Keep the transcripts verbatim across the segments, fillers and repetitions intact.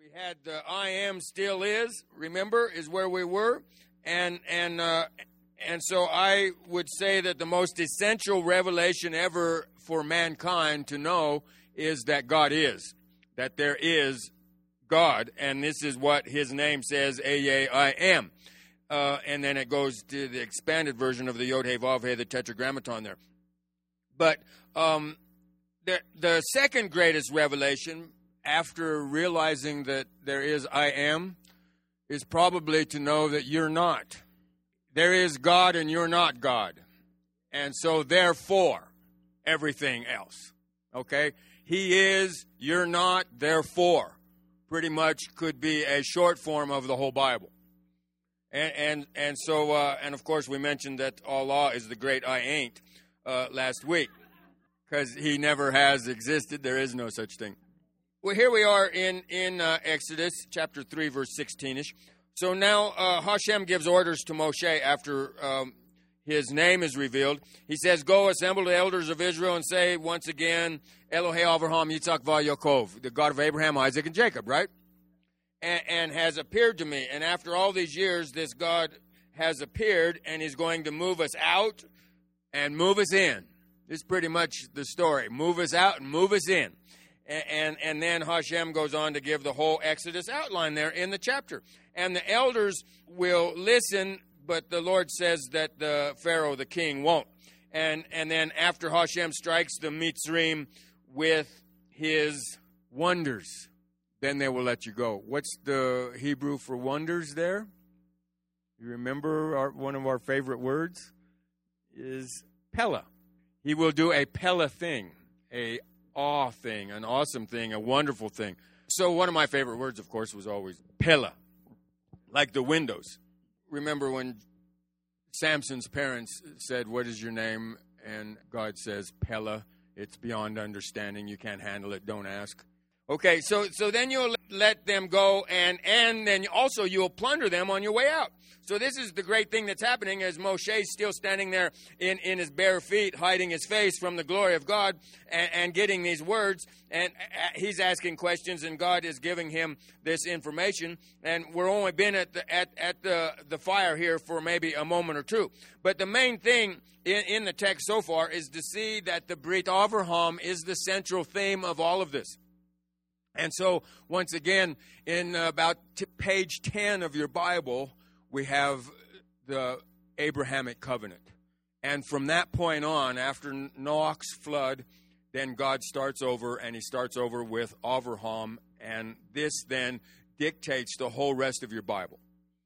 We had the I am, still is, remember, is where we were. And and uh, and so I would say that the most essential revelation ever for mankind to know is that God is, that there is God. And this is what his name says, Ehyeh, I am. Uh, and then it goes to the expanded version of the Yod He Vav He, the Tetragrammaton there. But um, the, the second greatest revelation, after realizing that there is I am, is probably to know that you're not. There is God and you're not God. And so therefore, everything else. Okay? He is, you're not, therefore. Pretty much could be a short form of the whole Bible. And and, and so, uh, and of course we mentioned that Allah is the great I ain't uh, last week. Because he never has existed. There is no such thing. Well, here we are in, in uh, Exodus chapter three, verse sixteen-ish. So now uh, Hashem gives orders to Moshe after um, his name is revealed. He says, go assemble the elders of Israel and say once again, Elohei Avraham, Yitzhak, Yaakov, the God of Abraham, Isaac, and Jacob, right? And, and has appeared to me. And after all these years, this God has appeared and he's going to move us out and move us in. This is pretty much the story. Move us out and move us in. And, and and then Hashem goes on to give the whole Exodus outline there in the chapter. And the elders will listen, but the Lord says that the Pharaoh, the king, won't. And and then after Hashem strikes the Mitzrim with his wonders, then they will let you go. What's the Hebrew for wonders there? You remember our, one of our favorite words is Pella. He will do a Pella thing, a awe thing, an awesome thing, a wonderful thing. So one of my favorite words, of course, was always Pella, like the windows. Remember when Samson's parents said, what is your name? And God says, Pella. It's beyond understanding. You can't handle it. Don't ask. Okay, so so then you'll let them go, and, and then also you'll plunder them on your way out. So this is the great thing that's happening as Moshe's still standing there in, in his bare feet, hiding his face from the glory of God and, and getting these words. And he's asking questions, and God is giving him this information. And we're only been at the, at, at the, the fire here for maybe a moment or two. But the main thing in, in the text so far is to see that the Brit Avraham is the central theme of all of this. And so, once again, in about t- page ten of your Bible, we have the Abrahamic covenant. And from that point on, after Noach's flood, then God starts over, and he starts over with Avraham. And this then dictates the whole rest of your Bible,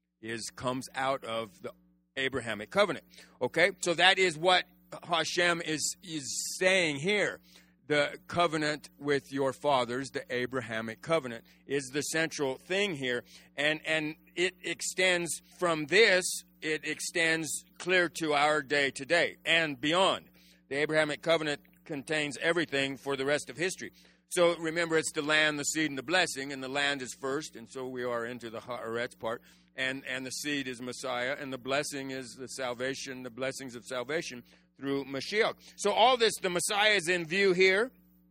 is comes out of the Abrahamic covenant. Okay? So that is what Hashem is, is saying here. The covenant with your fathers, the Abrahamic covenant, is the central thing here. And and it extends from this, it extends clear to our day today and beyond. The Abrahamic covenant contains everything for the rest of history. So remember, it's the land, the seed, and the blessing, and the land is first, and so we are into the Haaretz part. And, and the seed is Messiah, and the blessing is the salvation, the blessings of salvation through Mashiach. So all this, the Messiah is in view here.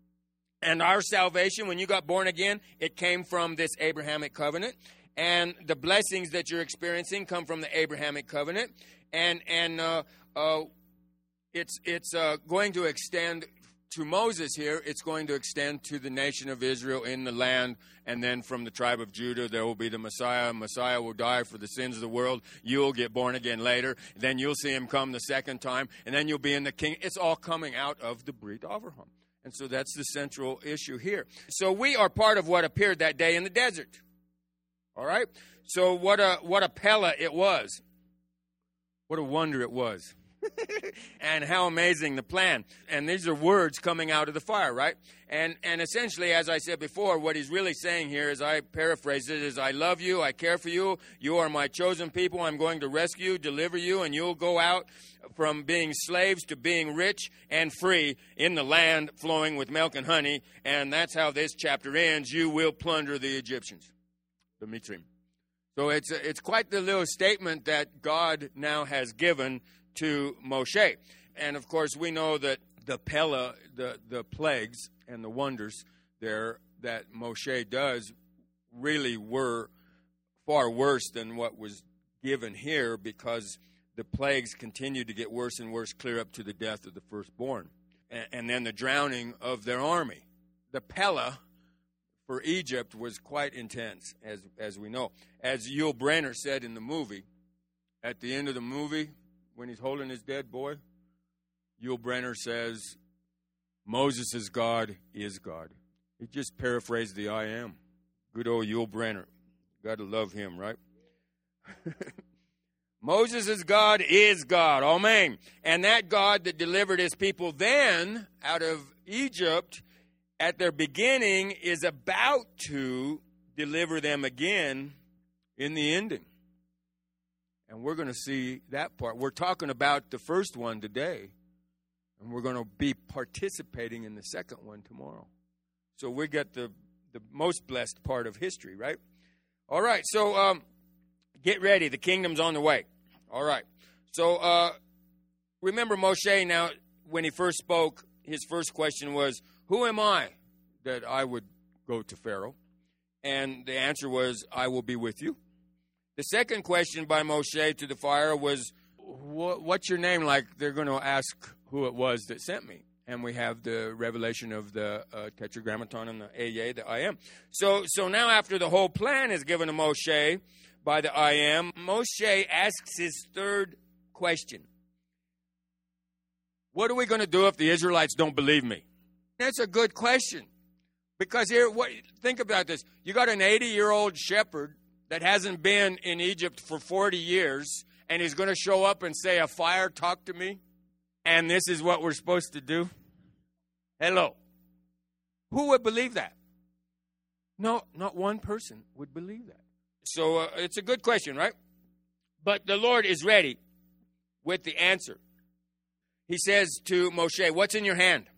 And our salvation, when you got born again, it came from this Abrahamic covenant. And the blessings that you're experiencing come from the Abrahamic covenant. And and uh, uh, it's, it's uh, going to extend to Moses here. It's going to extend to the nation of Israel in the land. And then from the tribe of Judah, there will be the Messiah. Messiah will die for the sins of the world. You'll get born again later. Then you'll see him come the second time. And then you'll be in the king. It's all coming out of the Brit Avraham. And so that's the central issue here. So we are part of what appeared that day in the desert. All right? So what a what a Pella it was. What a wonder it was. And how amazing the plan. And these are words coming out of the fire, right? And and essentially, as I said before, what he's really saying here, as I paraphrase it, is I love you, I care for you, you are my chosen people, I'm going to rescue you, deliver you, and you'll go out from being slaves to being rich and free in the land flowing with milk and honey. And that's how this chapter ends. You will plunder the Egyptians, the Mitzrim. So it's it's quite the little statement that God now has given to Moshe. And of course, we know that the Pella, the, the plagues and the wonders there that Moshe does really were far worse than what was given here, because the plagues continued to get worse and worse, clear up to the death of the firstborn, and, and then the drowning of their army. The Pella for Egypt was quite intense, as as we know. As Yul Brynner said in the movie, at the end of the movie, when he's holding his dead boy, Yul Brynner says, "Moses' God is God." He just paraphrased the I Am. Good old Yul Brynner. Got to love him, right? Moses' God is God. Amen. And that God that delivered his people then out of Egypt at their beginning is about to deliver them again in the ending. And we're going to see that part. We're talking about the first one today, and we're going to be participating in the second one tomorrow. So we get the, the most blessed part of history, right? All right, so um, get ready. The kingdom's on the way. All right. So uh, remember Moshe now, when he first spoke, his first question was, "Who am I that I would go to Pharaoh?" And the answer was, "I will be with you." The second question by Moshe to the fire was, "What's your name?" Like they're going to ask who it was that sent me. And we have the revelation of the uh, Tetragrammaton and the Ehyeh, the I Am. So, so now after the whole plan is given to Moshe by the I Am, Moshe asks his third question. What are we going to do if the Israelites don't believe me? That's a good question. Because here, what, think about this. You got an eighty-year-old shepherd that hasn't been in Egypt for forty years, and he's going to show up and say, "A fire talked to me, and this is what we're supposed to do." Hello. Who would believe that? No, not one person would believe that. So uh, it's a good question, right? But the Lord is ready with the answer. He says to Moshe, "What's in your hand?"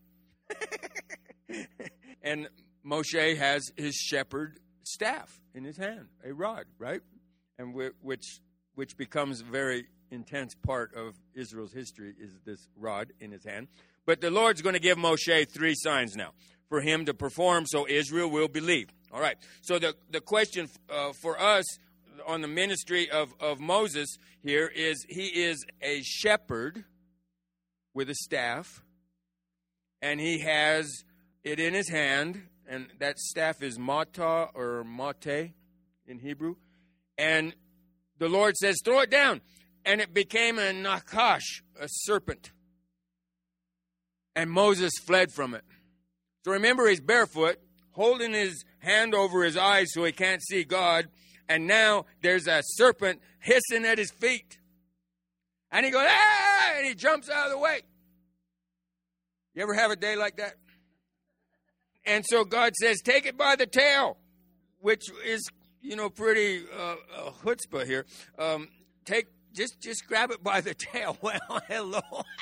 And Moshe has his shepherd staff in his hand, a rod, right? And which which becomes a very intense part of Israel's history, is this rod in his hand. But the Lord's going to give Moshe three signs now for him to perform so Israel will believe. All right. So the, the question uh, for us on the ministry of, of Moses here is, he is a shepherd with a staff, and he has it in his hand, and that staff is matah or mate in Hebrew. And the Lord says, "Throw it down." And it became a nakash, a serpent. And Moses fled from it. So remember, he's barefoot, holding his hand over his eyes so he can't see God. And now there's a serpent hissing at his feet. And he goes, "Ah!" And he jumps out of the way. You ever have a day like that? And so God says, "Take it by the tail," which is, you know, pretty uh, uh, chutzpah here. Um, take Just just grab it by the tail. Well, hello.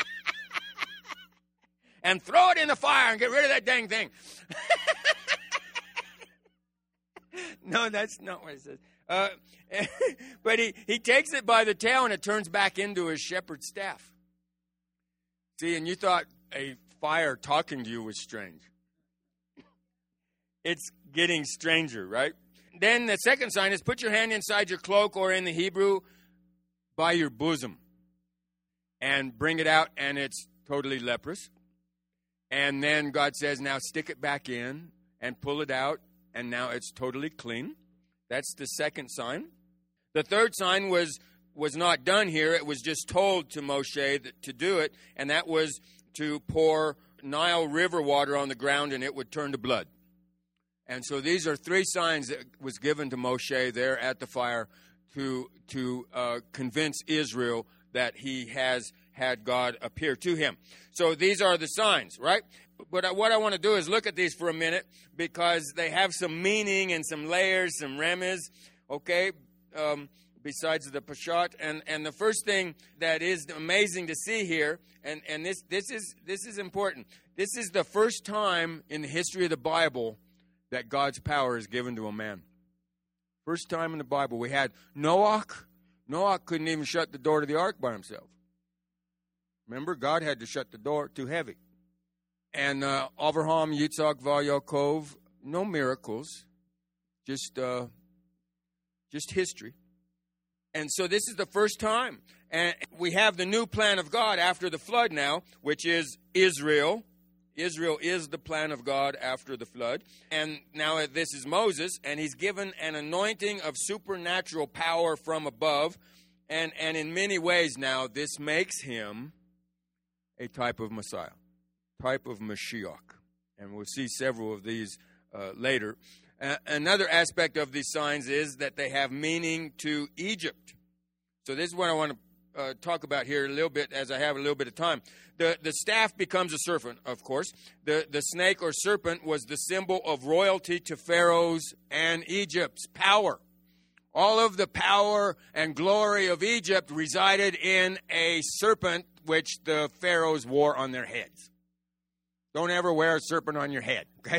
And throw it in the fire and get rid of that dang thing. No, that's not what it says. Uh, but he, he takes it by the tail, and it turns back into his shepherd's staff. See, and you thought a fire talking to you was strange. It's getting stranger, right? Then the second sign is, put your hand inside your cloak, or in the Hebrew, by your bosom, and bring it out, and it's totally leprous. And then God says, now stick it back in and pull it out, and now it's totally clean. That's the second sign. The third sign was was not done here. It was just told to Moshe that, to do it, and that was to pour Nile River water on the ground, and it would turn to blood. And so these are three signs that was given to Moshe there at the fire to to uh, convince Israel that he has had God appear to him. So these are the signs, right? But what I want to do is look at these for a minute, because they have some meaning and some layers, some remez, okay, um, besides the Peshat. And, and the first thing that is amazing to see here, and, and this, this, is, this is important, this is the first time in the history of the Bible that God's power is given to a man. First time in the Bible. We had Noah. Noah couldn't even shut the door to the ark by himself. Remember, God had to shut the door, too heavy. And uh, Avraham, Yitzhak, Yaakov, no miracles, just uh, just history. And so this is the first time. And we have the new plan of God after the flood now, which is Israel. Israel is the plan of God after the flood. And now this is Moses, and he's given an anointing of supernatural power from above. And, and in many ways now, this makes him a type of Messiah, type of Mashiach. And we'll see several of these uh, later. Uh, another aspect of these signs is that they have meaning to Egypt. So this is what I want to uh, talk about here a little bit as I have a little bit of time. The, the staff becomes a serpent, of course. The, the snake or serpent was the symbol of royalty to Pharaoh's and Egypt's power. All of the power and glory of Egypt resided in a serpent which the pharaohs wore on their heads. Don't ever wear a serpent on your head, okay?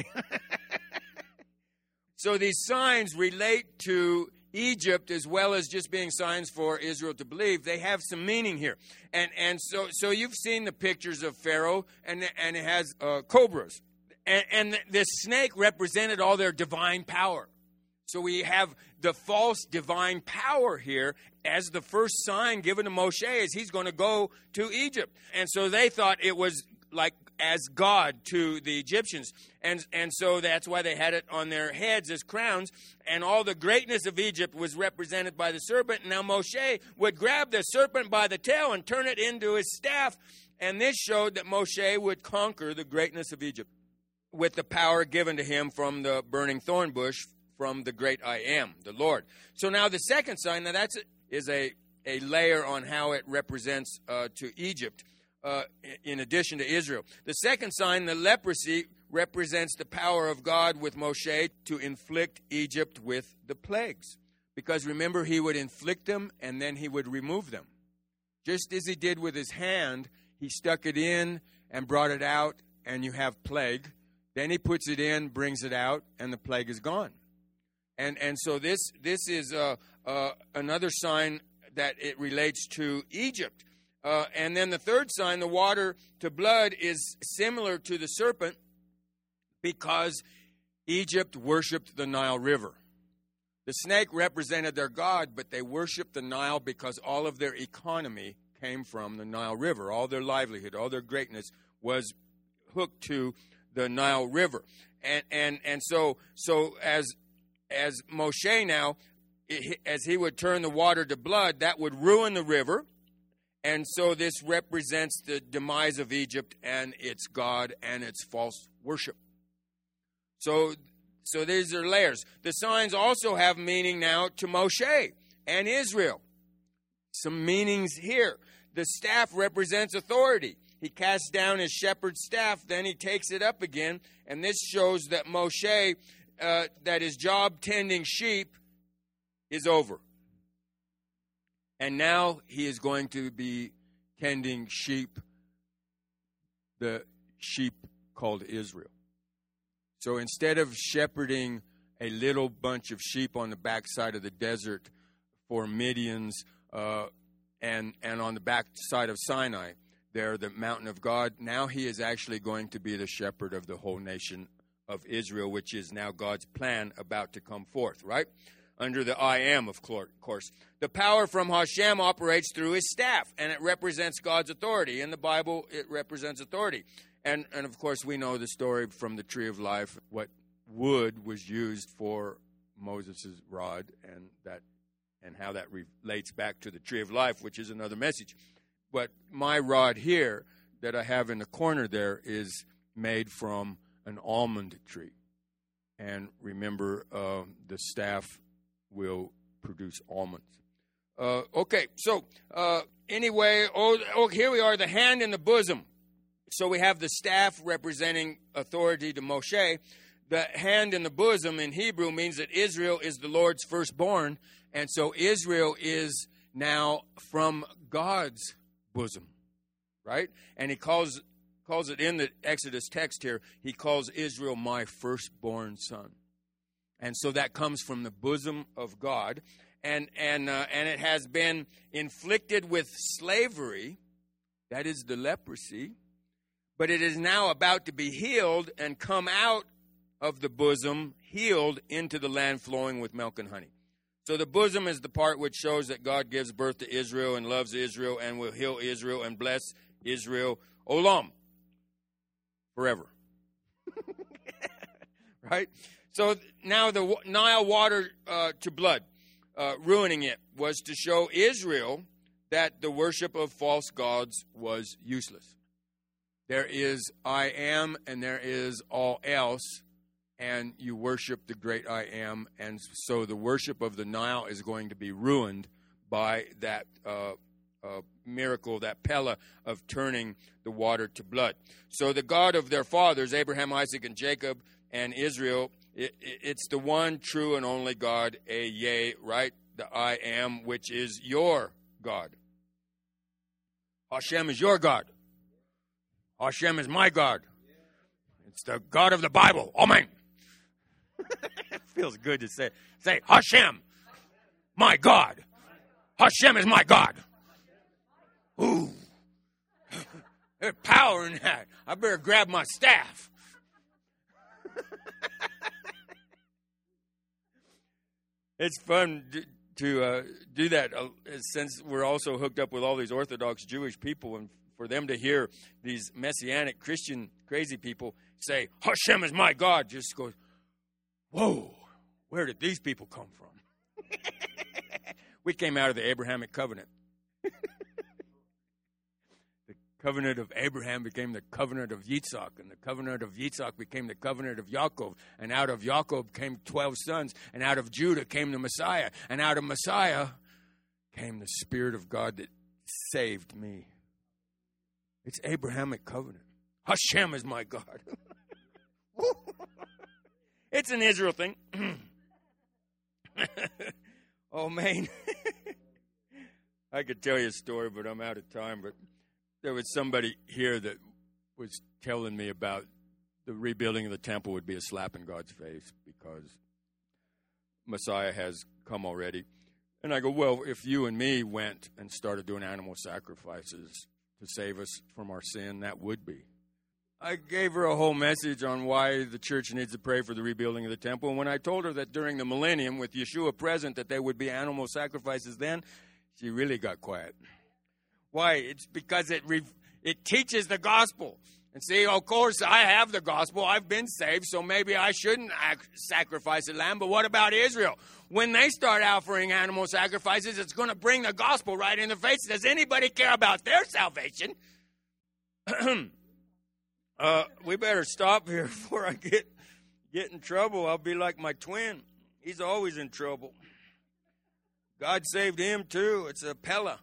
So these signs relate to Egypt as well as just being signs for Israel to believe. They have some meaning here. And and so so you've seen the pictures of Pharaoh, and, and it has uh, cobras. And, and this snake represented all their divine power. So we have the false divine power here as the first sign given to Moshe as he's going to go to Egypt. And so they thought it was like as God to the Egyptians. And and so that's why they had it on their heads as crowns. And all the greatness of Egypt was represented by the serpent. And now Moshe would grab the serpent by the tail and turn it into his staff. And this showed that Moshe would conquer the greatness of Egypt with the power given to him from the burning thorn bush from the great I Am, the Lord. So now the second sign, now that's is a, a layer on how it represents uh, to Egypt. Uh, in addition to Israel. The second sign, the leprosy, represents the power of God with Moshe to inflict Egypt with the plagues. Because remember, he would inflict them and then he would remove them. Just as he did with his hand, he stuck it in and brought it out, and you have plague. Then he puts it in, brings it out, and the plague is gone. And and so this, this is uh, uh, another sign that it relates to Egypt. Uh, and then the third sign, the water to blood, is similar to the serpent because Egypt worshipped the Nile River. The snake represented their god, but they worshipped the Nile because all of their economy came from the Nile River. All their livelihood, all their greatness was hooked to the Nile River. And and and so so as as Moshe now, as he would turn the water to blood, that would ruin the river. And so this represents the demise of Egypt and its god and its false worship. So, so these are layers. The signs also have meaning now to Moshe and Israel. Some meanings here. The staff represents authority. He casts down his shepherd's staff, then he takes it up again. And this shows that Moshe, uh, that his job tending sheep is over. And now he is going to be tending sheep, the sheep called Israel. So instead of shepherding a little bunch of sheep on the backside of the desert for Midians uh, and, and on the backside of Sinai, there, the mountain of God, now he is actually going to be the shepherd of the whole nation of Israel, which is now God's plan about to come forth, right? Under the I Am, of course. The power from Hashem operates through his staff, and it represents God's authority. In the Bible, it represents authority. And, and of course, we know the story from the Tree of Life, what wood was used for Moses' rod, and that, and how that relates back to the Tree of Life, which is another message. But my rod here that I have in the corner there is made from an almond tree. And remember, uh, the staff will produce almonds. Uh, okay, so uh, anyway, oh, oh, here we are, the hand in the bosom. So we have the staff representing authority to Moshe. The hand in the bosom in Hebrew means that Israel is the Lord's firstborn, and so Israel is now from God's bosom, right? And he calls calls it in the Exodus text here, he calls Israel my firstborn son. And so that comes from the bosom of God. And and uh, and it has been inflicted with slavery, that is the leprosy, but it is now about to be healed and come out of the bosom healed into the land flowing with milk and honey. So the bosom is the part which shows that God gives birth to Israel and loves Israel and will heal Israel and bless Israel olam, forever. Right? So now the Nile water uh, to blood, uh, ruining it, was to show Israel that the worship of false gods was useless. There is I am and there is all else, and you worship the great I am, and so the worship of the Nile is going to be ruined by that uh, uh, miracle, that Pella of turning the water to blood. So the God of their fathers, Abraham, Isaac, and Jacob, and Israel, it, it, it's the one true and only God, a yea, right? The I am, which is your God. Hashem is your God. Hashem is my God. It's the God of the Bible. Amen. It feels good to say, say, Hashem, my God. Hashem is my God. Ooh. There's power in that. I better grab my staff. It's fun to, to uh, do that uh, since we're also hooked up with all these Orthodox Jewish people, and for them to hear these Messianic Christian crazy people say, Hashem is my God, just goes, whoa, where did these people come from? We came out of the Abrahamic covenant. The covenant of Abraham became the covenant of Yitzhak, and the covenant of Yitzhak became the covenant of Yaakov, and out of Yaakov came twelve sons, and out of Judah came the Messiah, and out of Messiah came the Spirit of God that saved me. It's Abrahamic covenant. Hashem is my God. It's an Israel thing. Oh, man. I could tell you a story, but I'm out of time. But there was somebody here that was telling me about the rebuilding of the temple would be a slap in God's face because Messiah has come already. And I go, well, if you and me went and started doing animal sacrifices to save us from our sin, that would be. I gave her a whole message on why the church needs to pray for the rebuilding of the temple. And when I told her that during the millennium, with Yeshua present, that there would be animal sacrifices then, she really got quiet. Why? It's because it re- it teaches the gospel. And see, of course, I have the gospel. I've been saved, so maybe I shouldn't ac- sacrifice a lamb. But what about Israel? When they start offering animal sacrifices, it's going to bring the gospel right in their face. Does anybody care about their salvation? uh, we better stop here before I get get in trouble. I'll be like my twin. He's always in trouble. God saved him, too. It's a Pella.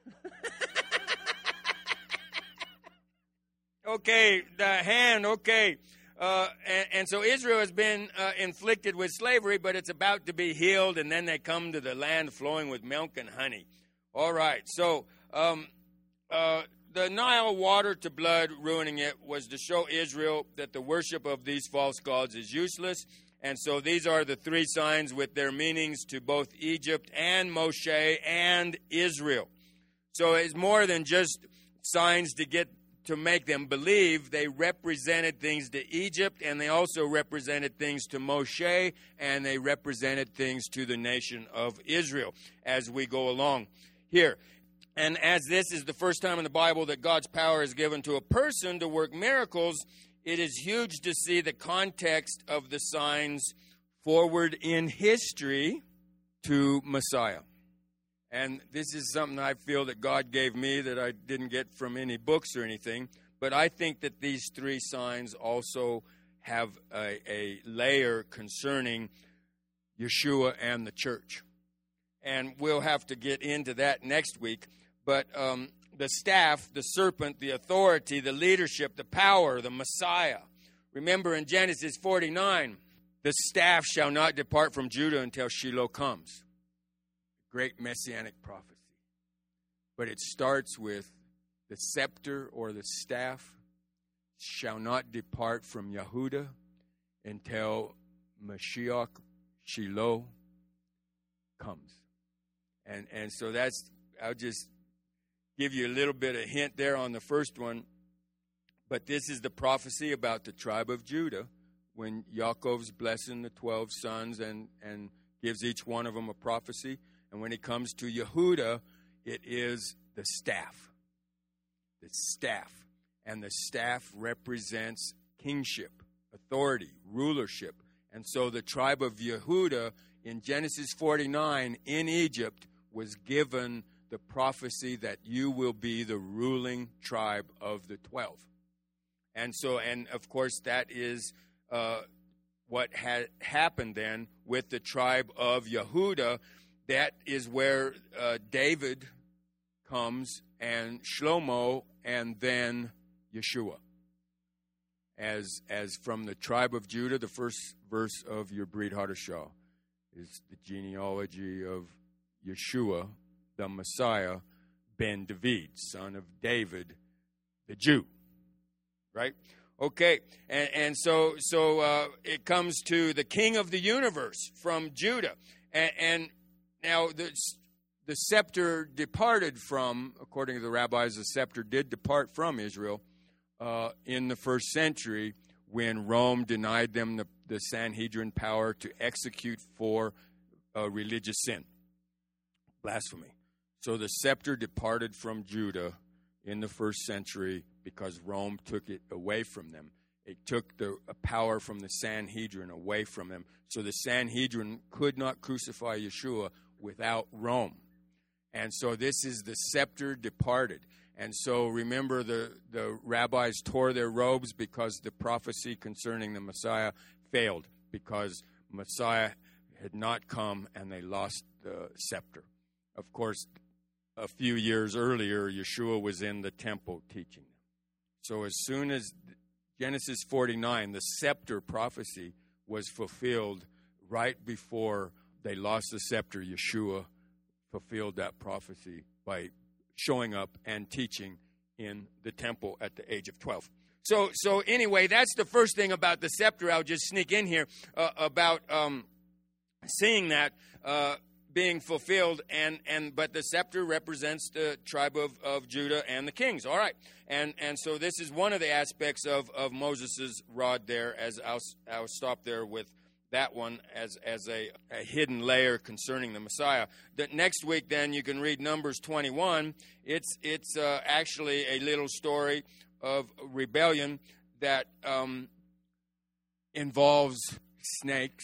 Okay, the hand, okay. Uh, and, and so Israel has been uh, inflicted with slavery, but it's about to be healed, and then they come to the land flowing with milk and honey. All right, so um, uh, the Nile water to blood, ruining it, was to show Israel that the worship of these false gods is useless. And so these are the three signs with their meanings to both Egypt and Moshe and Israel. So it's more than just signs to get to make them believe. They represented things to Egypt, and they also represented things to Moshe, and they represented things to the nation of Israel as we go along here. And as this is the first time in the Bible that God's power is given to a person to work miracles, it is huge to see the context of the signs forward in history to Messiah. And this is something I feel that God gave me that I didn't get from any books or anything. But I think that these three signs also have a, a layer concerning Yeshua and the church. And we'll have to get into that next week. But um, the staff, the serpent, the authority, the leadership, the power, the Messiah. Remember in Genesis forty-nine, the staff shall not depart from Judah until Shiloh comes. Great messianic prophecy. But it starts with the scepter or the staff shall not depart from Yehuda until Mashiach, Shiloh, comes. And and so that's, I'll just give you a little bit of hint there on the first one. But this is the prophecy about the tribe of Judah when Yaakov's blessing the twelve sons and, and gives each one of them a prophecy. And when it comes to Yehuda, it is the staff. The staff. And the staff represents kingship, authority, rulership. And so the tribe of Yehuda in Genesis forty-nine in Egypt was given the prophecy that you will be the ruling tribe of the twelve. And so, and of course, that is uh, what had happened then with the tribe of Yehuda. That is where uh, David comes, and Shlomo, and then Yeshua. As as from the tribe of Judah, the first verse of your Brit Hadashah is the genealogy of Yeshua, the Messiah, ben David, son of David, the Jew. Right? Okay, and, and so so uh, it comes to the King of the universe from Judah, and, and now the the scepter departed from, according to the rabbis, the scepter did depart from Israel uh, in the first century when Rome denied them the, the Sanhedrin power to execute for uh, religious sin, blasphemy. So the scepter departed from Judah in the first century because Rome took it away from them. It took the power from the Sanhedrin away from them. So the Sanhedrin could not crucify Yeshua without Rome. And so this is the scepter departed. And so remember, the, the rabbis tore their robes because the prophecy concerning the Messiah failed, because Messiah had not come and they lost the scepter. Of course, a few years earlier, Yeshua was in the temple teaching them. So as soon as Genesis forty-nine, the scepter prophecy was fulfilled right before they lost the scepter, Yeshua fulfilled that prophecy by showing up and teaching in the temple at the age of twelve. So, so anyway, that's the first thing about the scepter. I'll just sneak in here uh, about um, seeing that uh, being fulfilled, and, and but the scepter represents the tribe of, of Judah and the kings. All right, and and so this is one of the aspects of, of Moses' rod there. As I'll I'll stop there with that one as as a, a hidden layer concerning the Messiah. The next week, then, you can read Numbers twenty-one. It's it's uh, actually a little story of rebellion that um, involves snakes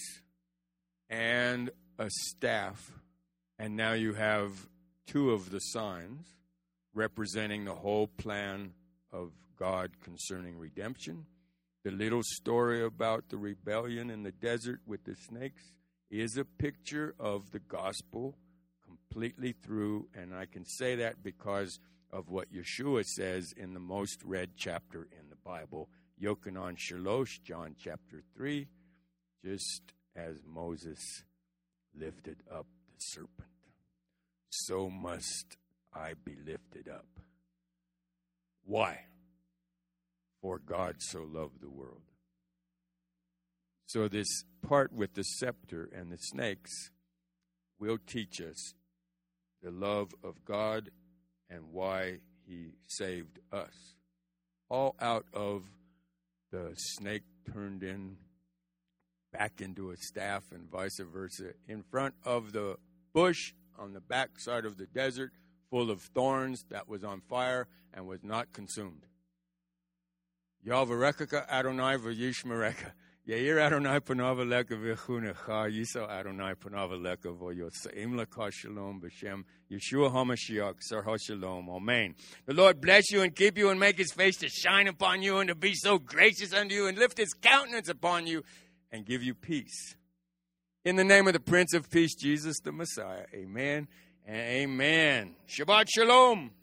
and a staff, and now you have two of the signs representing the whole plan of God concerning redemption. The little story about the rebellion in the desert with the snakes is a picture of the gospel completely through, and I can say that because of what Yeshua says in the most read chapter in the Bible, Yochanan Shalosh, John chapter three, just as Moses lifted up the serpent, so must I be lifted up. Why? For God so loved the world. So this part with the scepter and the snakes will teach us the love of God and why he saved us. All out of the snake turned in back into a staff and vice versa, in front of the bush on the back side of the desert full of thorns that was on fire and was not consumed. Yahvarekaka Adonai v'yishmereka. Yair Adonai panavaleka v'chunecha. Yisrael Adonai panavaleka v'yoseim leka shalom b'shem Yeshua HaMashiach Sarha Shalom. Amen. The Lord bless you and keep you and make his face to shine upon you and to be so gracious unto you and lift his countenance upon you and give you peace. In the name of the Prince of Peace, Jesus the Messiah. Amen and amen. Shabbat Shalom.